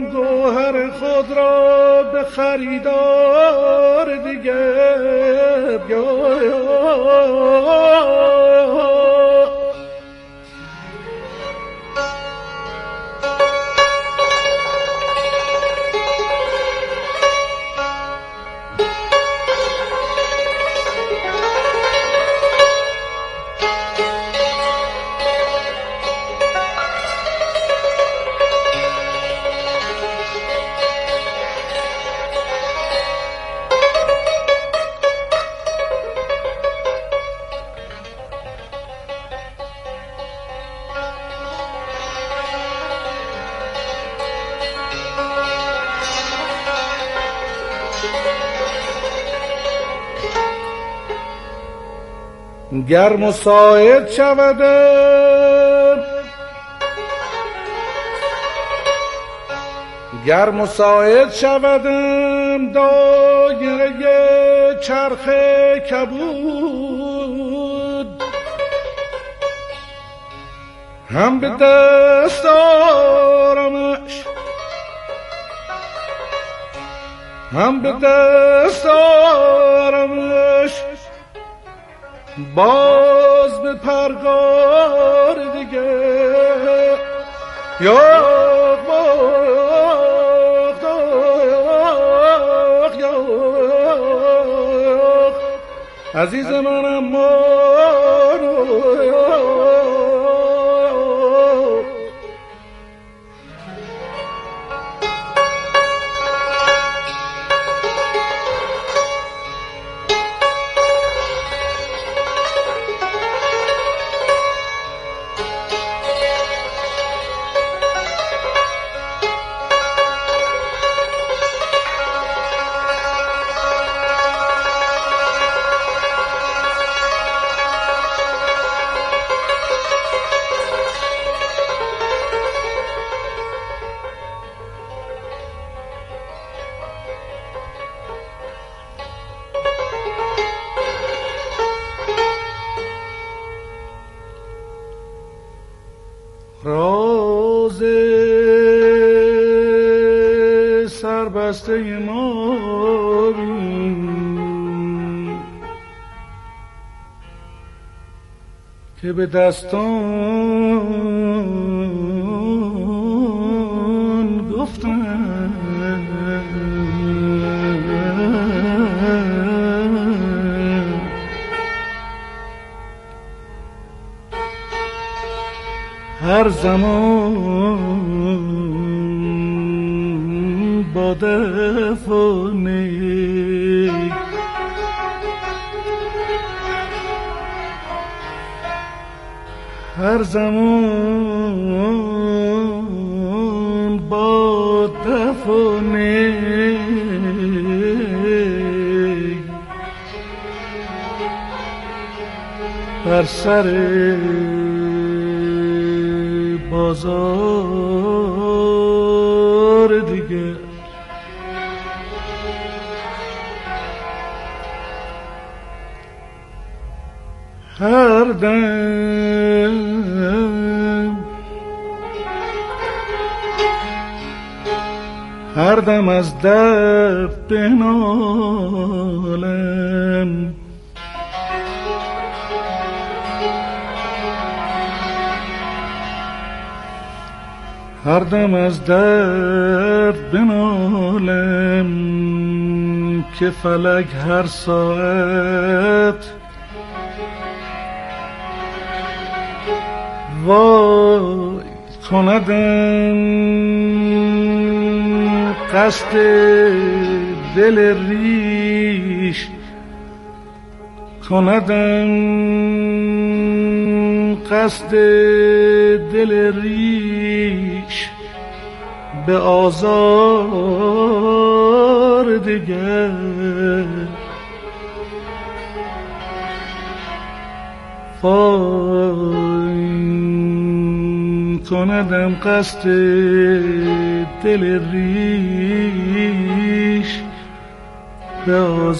کنم گوهر خود را به خریدار دیگر. گر مساعد شودم، گر مساعد شودم دایره چرخ کبود، هم به دست آرمش، هم به دست آرمش، باز به پرگار دیگه. یا عزیز منم راز سربسته ما بین که به دستان گفتن هر زمان با دفنی هر زمان با دفنی بر سر بازار دیگر هر دم از درد بنالم هر دم از درد بنالم که فلک هر ساعت وای کندم قصد دل ریش کندم قصد دل ریش به آزار دیگر کندم قصد دل ریش به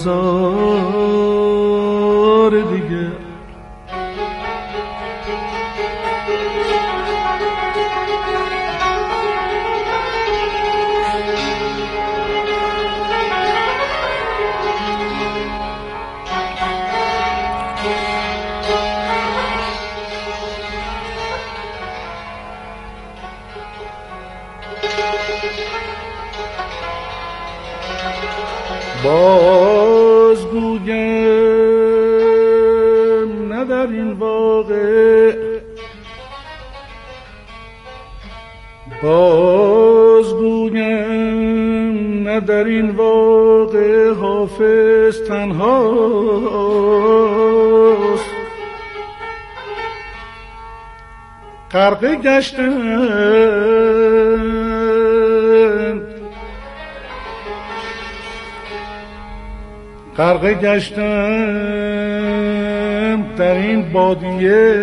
آزار دیگر باز گویم نه در این واقع، باز گویم نه در این واقع حافظ تنهاست. غرقه گشتم در این بادیه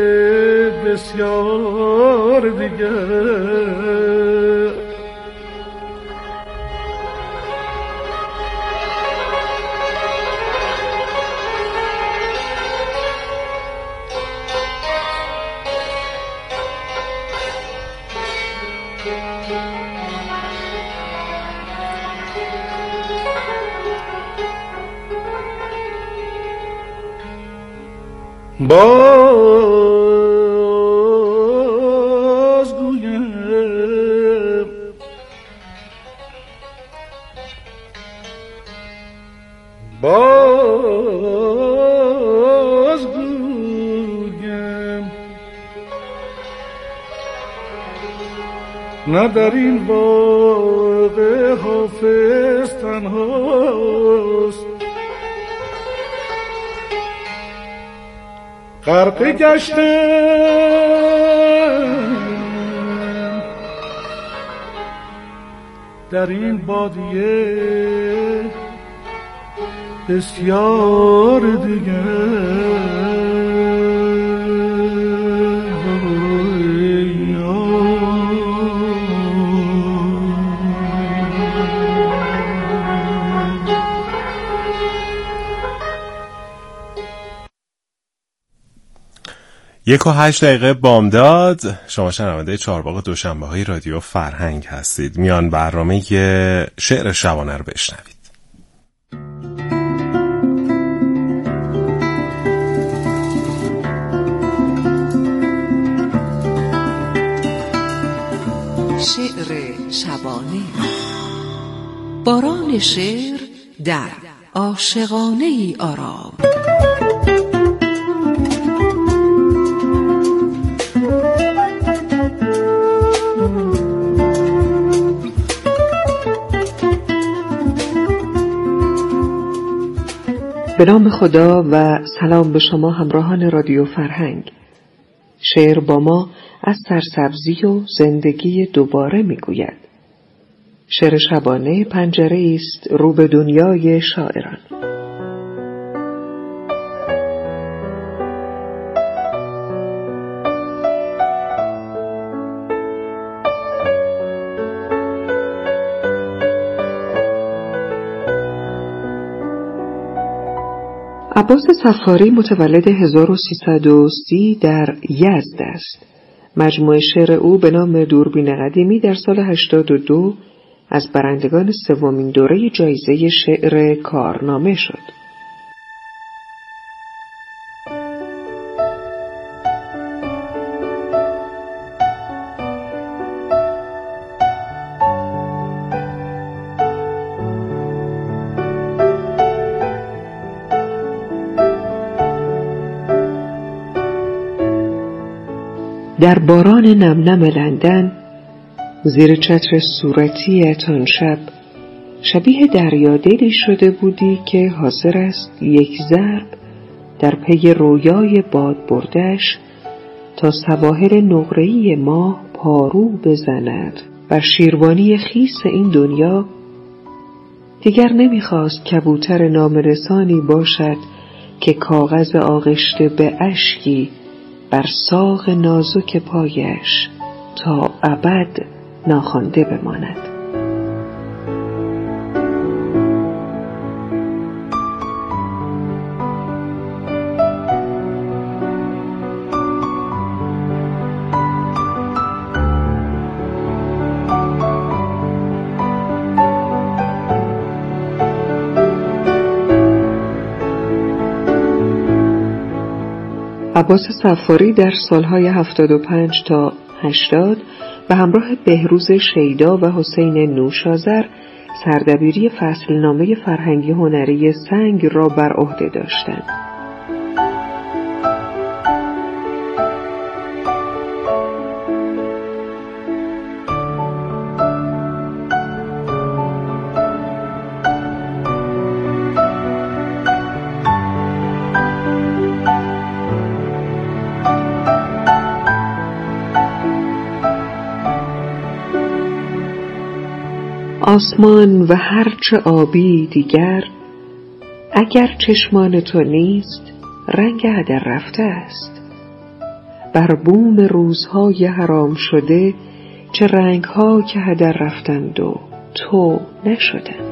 بسیار دیگر. باز گویم نه در این واقع حافظ تنهاست. غرقه گشتم در این بادیه بسیار دیگر. یک و 8 دقیقه بامداد. شما شنونده چهارباغ دوشنبه های رادیو فرهنگ هستید. میان برنامه شعر شبانه رو بشنوید. شعر شبانه. باران شعر در عاشقانه ای آرام. به نام خدا و سلام به شما همراهان رادیو فرهنگ. شعر با ما از سرسبزی و زندگی دوباره میگوید. شعر شبانه پنجره است رو به دنیای شاعران. عباس صفاری متولد 1330 در یزد است. مجموعه شعر او به نام دوربین قدیمی در سال 82 از برندگان سومین دوره جایزه شعر کارنامه شد. در باران نمنم لندن زیر چتر صورتیت آن شب شبیه دریادلی شده بودی که حاضر است یک ضرب در پی رویای باد بردش تا سواحل نقره‌ای ما پارو بزند بر شیروانی خیس این دنیا. دیگر نمیخواست کبوتر نامرسانی باشد که کاغذ آغشته به اشکی بر ساق نازک پایش تا ابد ناخوانده بماند. عباس صفاری در سالهای 75 تا 80 به همراه بهروز شیدا و حسین نوشازر سردبیری فصلنامه فرهنگی هنری سنگ را بر عهده داشتند. آسمان و هرچه آبی دیگر، اگر چشمان تو نیست رنگ هدر رفته است. بر بوم روزهای حرام شده چه رنگها که هدر رفتند و تو نشدند.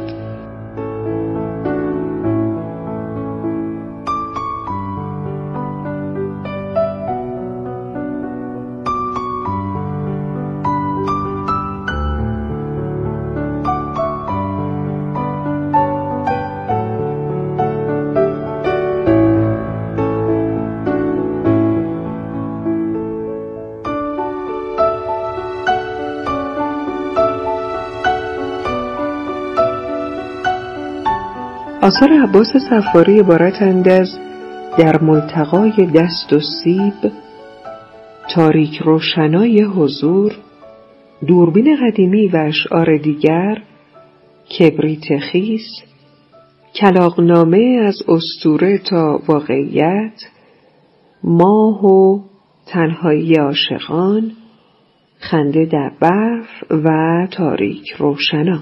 آثار عباس صفاری عبارتند از در ملتقای دست و سیب، تاریک روشنای حضور، دوربین قدیمی و اشعار دیگر، کبریت خیس، کلاغنامه از اسطوره تا واقعیت، ماه و تنهایی عاشقان، خنده در برف و تاریک روشنا.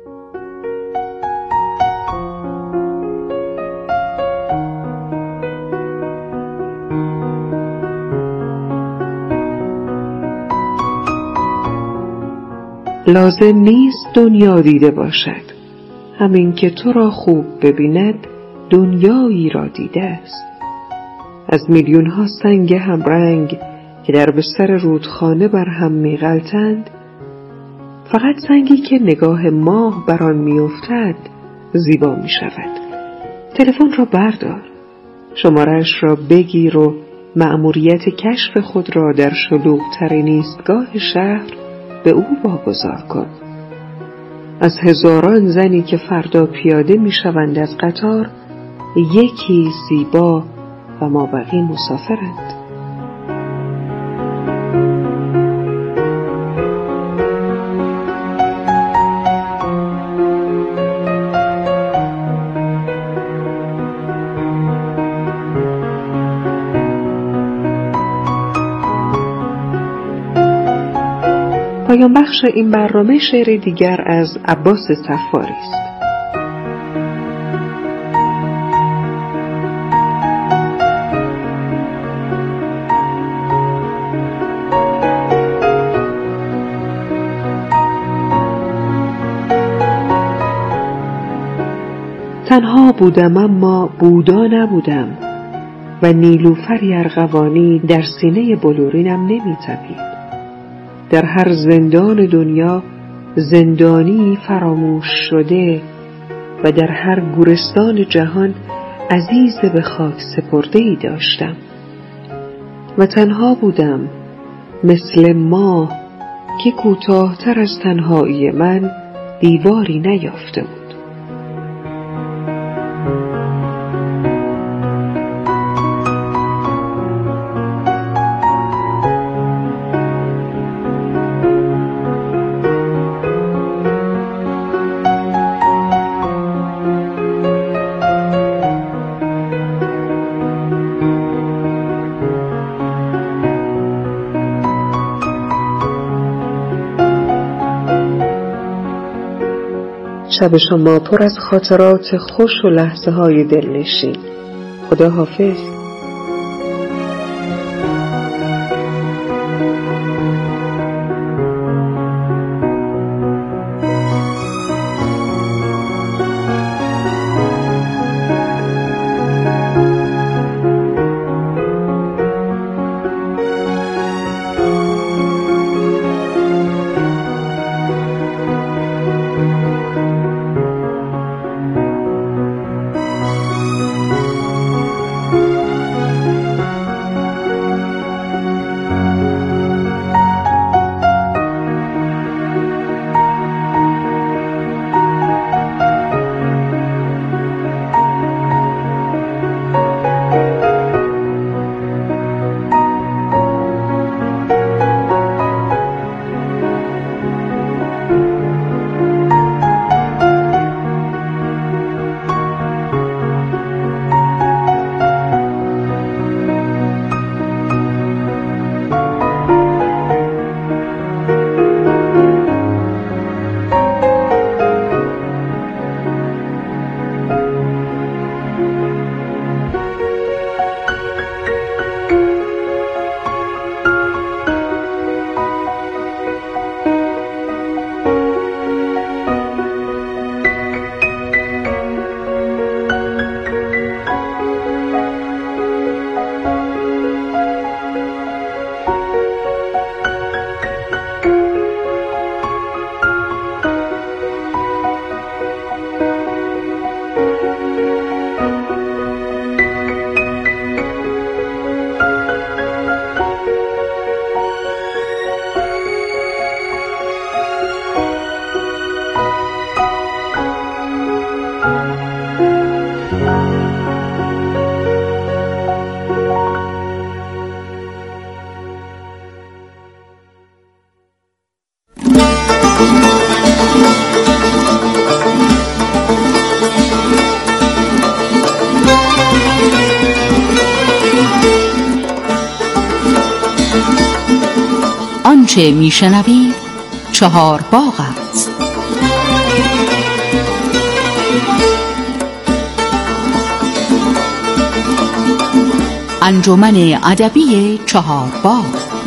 لازم نیست دنیا دیده باشد، همین که تو را خوب ببیند دنیایی را دیده است. از میلیون ها سنگ همرنگ که در بستر رودخانه بر هم میغلطند، فقط سنگی که نگاه ماه بر آن میافتد زیبا می شود. تلفن را بردار، شماره‌اش را بگیر و مأموریت کشف خود را در شلوغ‌ترین ایستگاه شهر به او واگذار کن. از هزاران زنی که فردا پیاده می شوند از قطار، یکی زیبا و مابقی مسافرند. پایان بخش این برنامه شعر دیگر از عباس صفاری است. تنها بودم اما بودا نبودم و نیلوفری ارغوانی در سینه بلورینم نمی‌تپید. در هر زندان دنیا زندانی فراموش شده و در هر گورستان جهان عزیز به خاک سپرده‌ای داشتم و تنها بودم مثل ماه که کوتاه‌تر از تنهایی من دیواری نیافته بود. شب شما پر از خاطرات خوش و لحظه های دلنشین. خدا حافظ. آنچه میشنوید چهارباغ است. انجمن ادبی چهارباغ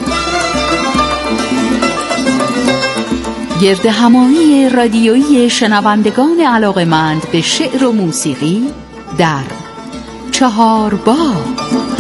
گرد همایی رادیویی شنوندگان علاقه‌مند به شعر و موسیقی در چهارباغ.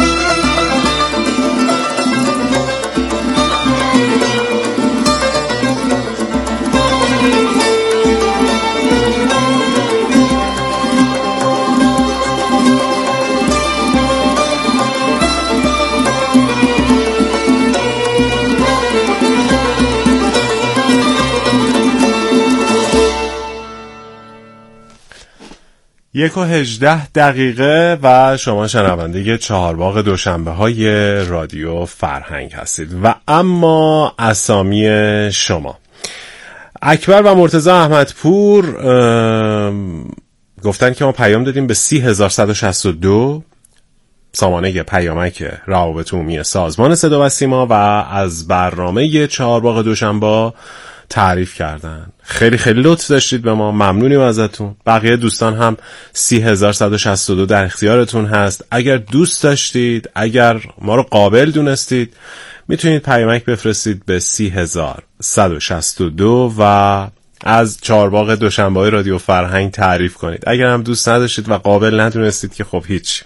یک و 18 دقیقه و شما شنونده چهارباغ دوشنبه های رادیو فرهنگ هستید. و اما اسامی شما: اکبر و مرتضی احمدپور گفتن که ما پیام دادیم به 30162 سامانه پیامک روابط عمومی سازمان صدا و سیما و از برنامه چهارباغ دوشنبه تعریف کردن. خیلی خیلی لطف داشتید به ما، ممنونیم ازتون. بقیه دوستان هم 30162 در اختیارتون هست. اگر دوست داشتید، اگر ما رو قابل دونستید، میتونید پیامک بفرستید به 30162 و از چهارباغ دوشنبه‌های رادیو فرهنگ تعریف کنید. اگر هم دوست نداشتید و قابل ندونستید که خب هیچ.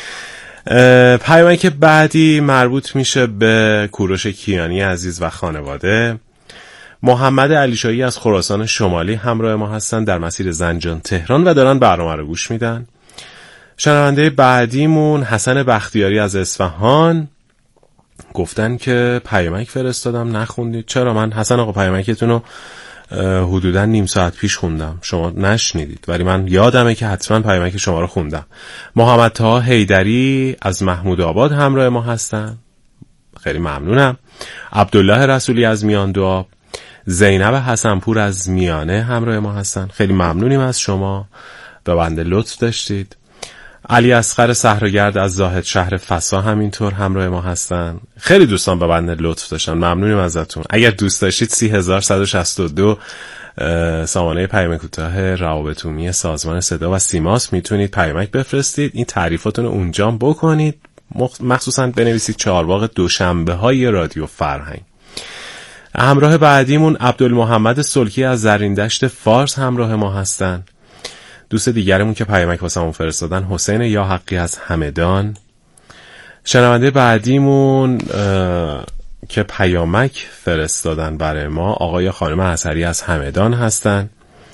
پیامک بعدی مربوط میشه به کوروش کیانی عزیز و خانواده. محمد علیشایی از خراسان شمالی همراه ما هستن در مسیر زنجان تهران و دارن برنامه رو گوش میدن. شنونده بعدیمون حسن بختیاری از اصفهان گفتن که پیامک فرستادم نخوندید. چرا؟ من حسن آقا پیامکتون رو حدودا نیم ساعت پیش خوندم، شما نشنیدید، ولی من یادمه که حتما پیامک شما رو خوندم. محمد طه حیدری از محمود آباد همراه ما هستن، خیلی ممنونم. عبدالله رسولی از میان دو، زینب حسنپور از میانه همراه ما هستن، خیلی ممنونیم از شما، به بنده لطف داشتید. علی اصغر صحراگرد از زاهد شهر فسا همینطور همراه ما هستن، خیلی دوستان به بنده لطف داشتن، ممنونیم ازتون. اگر دوست داشتید 30162 سامانه پیام کوتاه روابط عمومی سازمان صدا و سیماست، میتونید پیامک بفرستید، این تعریفاتون رو اونجا بکنید، مخصوصا بنویسید چهارباغ دوشنبه های رادیو فرهنگ. همراه بعدیمون عبدالمحمد سلکی از زرین دشت فارس همراه ما هستن. دوست دیگرمون که پیامک واسمون فرستادن حسین یا حقی از همدان. شنونده بعدیمون که پیامک فرستادن برای ما آقای خانم حسری از همدان هستن.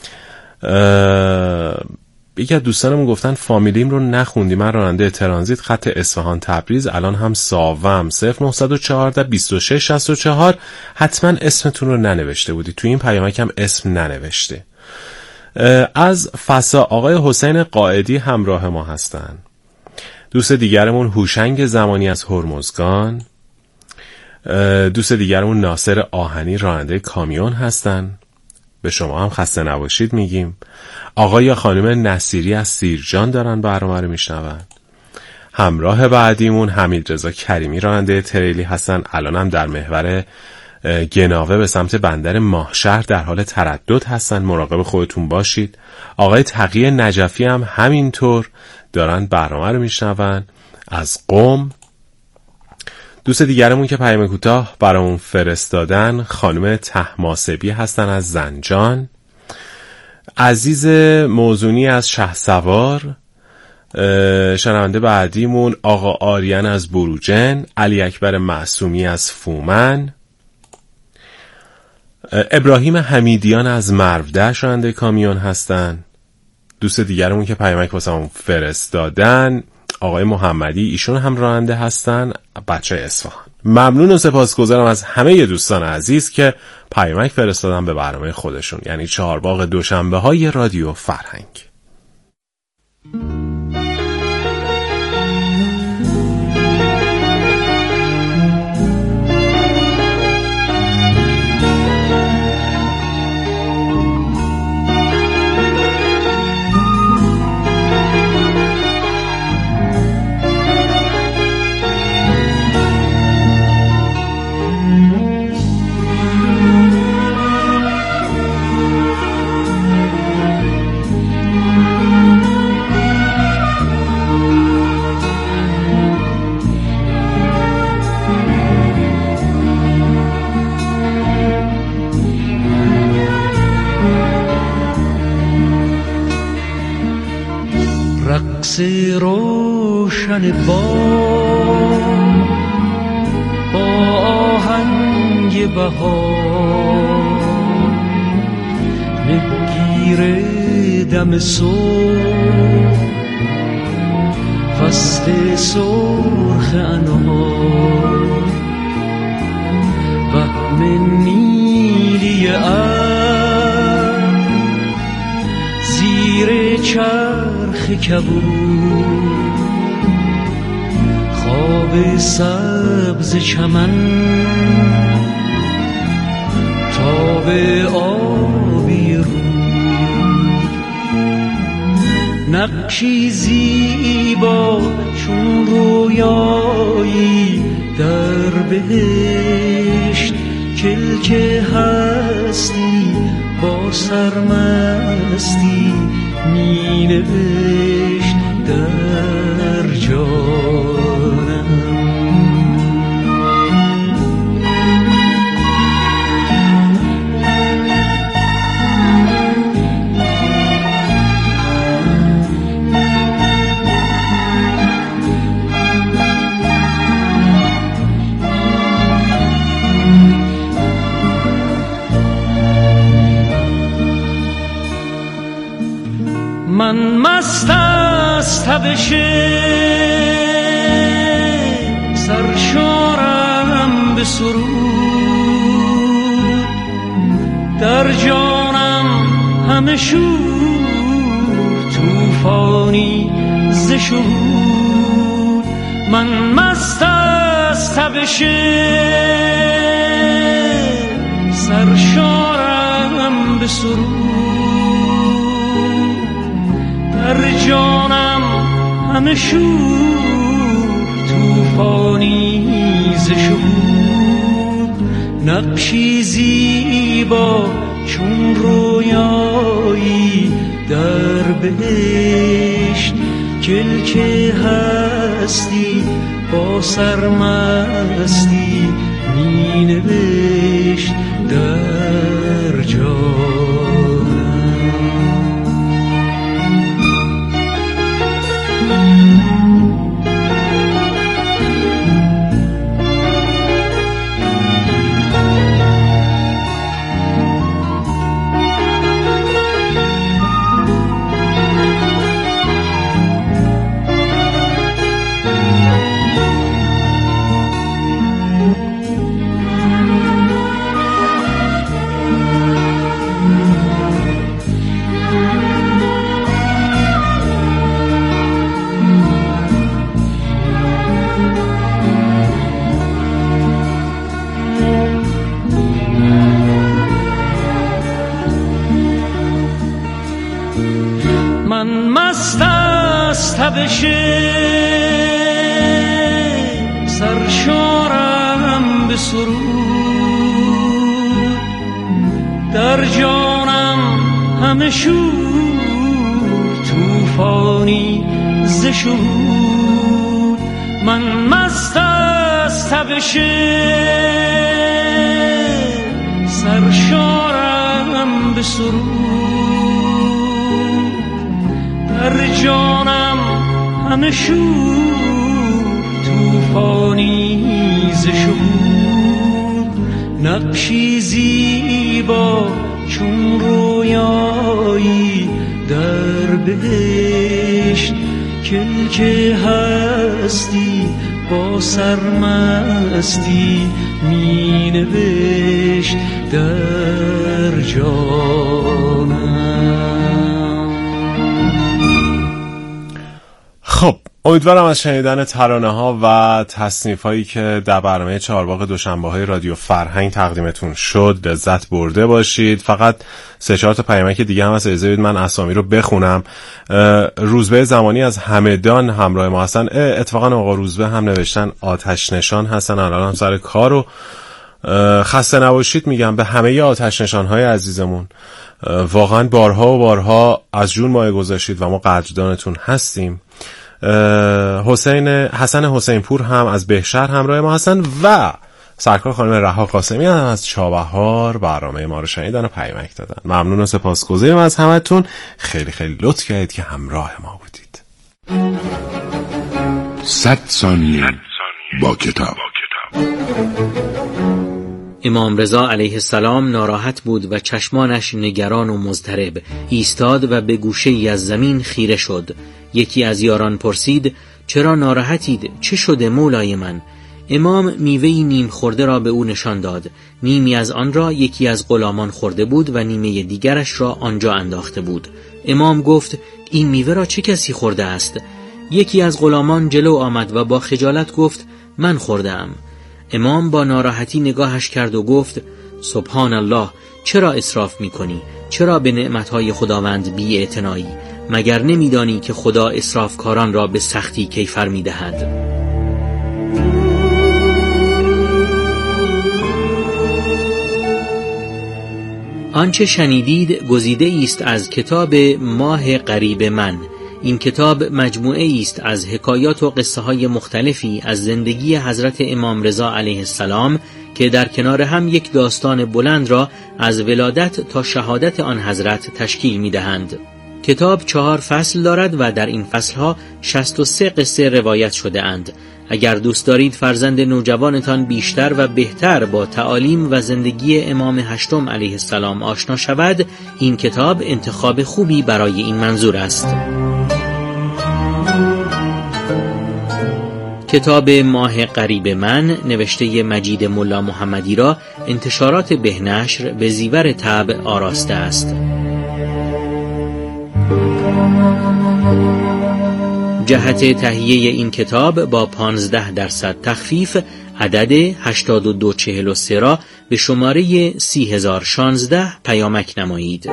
یکی از دوستانمون گفتن فامیلیم رو نخوندی، من راننده ترانزیت خط اصفهان تبریز، الان هم ساوم 0914 26 64. حتما اسمتون رو ننوشته بودی، توی این پیامک هم اسم ننوشته. از فسا آقای حسین قائدی همراه ما هستن. دوست دیگرمون هوشنگ زمانی از هرمزگان. دوست دیگرمون ناصر آهنی راننده کامیون هستن، به شما هم خسته نباشید میگیم. آقای یا خانم نصیری از سیرجان دارن برنامه رو میشنون. همراه بعدیمون حمید رضا کریمی راننده تریلی هستن، الان هم در محور گناوه به سمت بندر ماهشهر در حال تردد هستن، مراقب خودتون باشید. آقای تقی نجفی هم همینطور دارن برنامه رو میشنون از قم. دوست دیگرمون که پیام کوتاه برامون فرستادن خانم طهماسبی هستن از زنجان. عزیز موزونی از شهسوار. شنونده بعدیمون آقا آریان از بروجن. علی اکبر معصومی از فومن. ابراهیم حمیدیان از مرودشت راننده کامیون هستن. دوست دیگرمون که پیامک واسمون فرستادن آقای محمدی، ایشون هم راننده هستن، بچه اصفهان. ممنون و سپاسگزارم از همه دوستان عزیز که پیامک فرستادن به برنامه خودشون، یعنی چهارباغ دوشنبه های رادیو فرهنگ. روشن بام با آهنگ بهار نگیر دم صبح فصل سرخ انار وهم نیلی زیر چرخ کبود خواب سبز چمن تاب آبی رود نقشی زیبا چون رویایی در بهشت کلک هستی با سرمستی می نوشت در جانم. من مست از تبش سرشارم به سرود در جانم همه شور توفانی ز شهود. من مست از تبش سرشارم به سرود در جانم همه شور توفانی ز شهود. نقشی زیبا چون رویایی در بهشت کلک هستی با سرمستی می نوشت در جانم. من مست از تبش سرشارم به سرود در جانم همه شور توفانی ز شهود. من مست از تبش سرشارم به سرود در جانم همه شور توفانی ز شهود. نقشی زیبا چون رویایی در بهشت کلک هستی با سرمستی می نوشت در جانم. خب امیدوارم از شنیدن ترانه ها و تصنیف هایی که در برنامه چهارباغ دوشنبه های رادیو فرهنگ تقدیمتون شد لذت برده باشید. فقط 3-4 تا پیامک دیگه هم هست، اجازه بدید من اسامی رو بخونم. روزبه زمانی از همدان همراه ما هستن. اتفاقا آقا روزبه هم نوشتن آتش نشان هستن، الان هم سر کار و خسته نباشید میگم به همه آتش نشان های عزیزمون. واقعا بارها و بارها از جون مایه گذاشتید و ما قدردانتون هستیم. حسن حسین پور هم از بهشهر همراه ما هستن و سرکار خانم رها قاسمی هم از چابهار برنامه ما رو شنیدن و پیامک دادن. ممنون و سپاسگزارم از همتون، خیلی خیلی لطف کردید که همراه ما بودید. 100 ثانیه با کتاب. امام رضا علیه السلام ناراحت بود و چشمانش نگران و مضطرب ایستاد و به گوشه‌ای از زمین خیره شد. یکی از یاران پرسید: چرا ناراحتید؟ چه شده مولای من؟ امام میوه‌ای نیم خورده را به او نشان داد. نیمی از آن را یکی از غلامان خورده بود و نیمه دیگرش را آنجا انداخته بود. امام گفت: این میوه را چه کسی خورده است؟ یکی از غلامان جلو آمد و با خجالت گفت: من خوردم. امام با ناراحتی نگاهش کرد و گفت: سبحان الله، چرا اسراف می‌کنی؟ چرا به نعمت‌های خداوند بی‌اعتنایی؟ مگر نمی‌دانی که خدا اسرافکاران را به سختی کیفر می‌دهد؟ آنچه شنیدید گزیده است از کتاب ماه قریب من. این کتاب مجموعه است از حکایات و قصه های مختلفی از زندگی حضرت امام رضا علیه السلام که در کنار هم یک داستان بلند را از ولادت تا شهادت آن حضرت تشکیل می دهند. کتاب 4 فصل دارد و در این فصلها 63 قصه روایت شده اند. اگر دوست دارید فرزند نوجوانتان بیشتر و بهتر با تعالیم و زندگی امام هشتم علیه السلام آشنا شود، این کتاب انتخاب خوبی برای این منظور است. کتاب ماه قریب من نوشته مجید ملا محمدی را انتشارات بهنشر به زیور طبع آراسته است. جهت تهیه این کتاب با 15% تخفیف عدد 8243 را به شماره 30016 پیامک نمایید.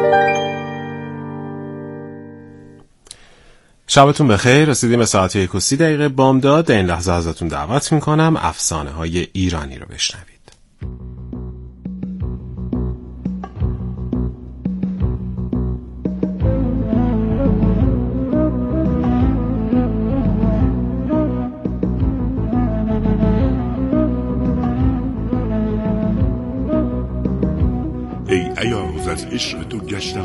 شبتون بخیر. رسیدیم به ساعت 1:30 بامداد. در این لحظه ازتون دعوت میکنم افسانه های ایرانی رو بشنوید. ای عیاز از عشق تو گشتم